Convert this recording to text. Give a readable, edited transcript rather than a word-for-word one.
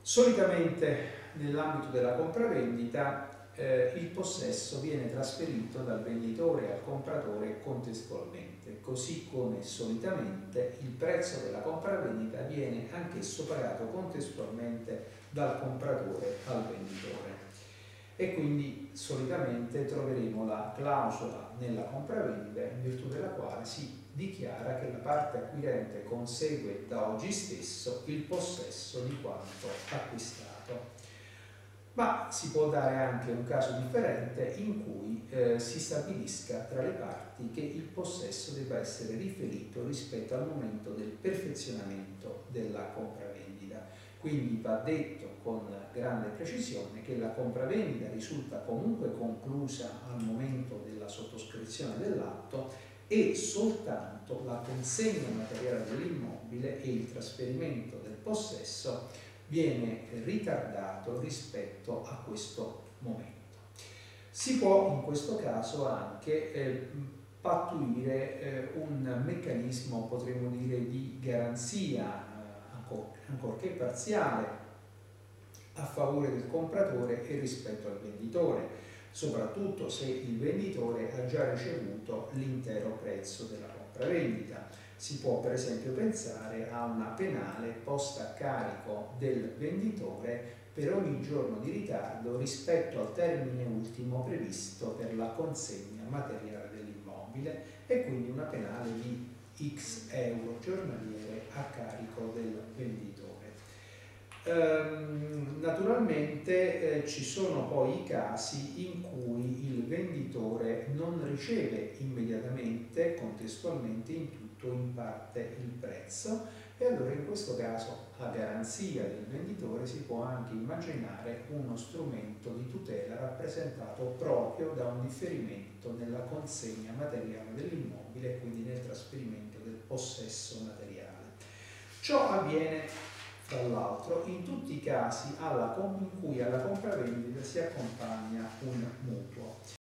Solitamente nell'ambito della compravendita il possesso viene trasferito dal venditore al compratore contestualmente, così come solitamente il prezzo della compravendita viene anch'esso pagato contestualmente dal compratore al venditore. E quindi solitamente troveremo la clausola nella compravendita in virtù della quale si dichiara che la parte acquirente consegue da oggi stesso il possesso di quanto acquistato. Ma si può dare anche un caso differente in cui si stabilisca tra le parti che il possesso debba essere riferito rispetto al momento del perfezionamento della compravendita. Quindi va detto con grande precisione che la compravendita risulta comunque conclusa al momento della sottoscrizione dell'atto e soltanto la consegna materiale dell'immobile e il trasferimento del possesso viene ritardato rispetto a questo momento. Si può in questo caso anche pattuire un meccanismo, potremmo dire, di garanzia, ancorché parziale, a favore del compratore e rispetto al venditore, soprattutto se il venditore ha già ricevuto l'intero prezzo della compravendita. Si può per esempio pensare a una penale posta a carico del venditore per ogni giorno di ritardo rispetto al termine ultimo previsto per la consegna materiale dell'immobile e quindi una penale di X euro giornaliere a carico del venditore. Naturalmente ci sono poi i casi in cui il venditore non riceve immediatamente, contestualmente, in tutto o in parte il prezzo, e allora in questo caso, a garanzia del venditore, si può anche immaginare uno strumento di tutela rappresentato proprio da un differimento nella consegna materiale dell'immobile e quindi nel trasferimento del possesso materiale. Ciò avviene tra l'altro in tutti i casi in cui alla compravendita si accompagna un mutuo.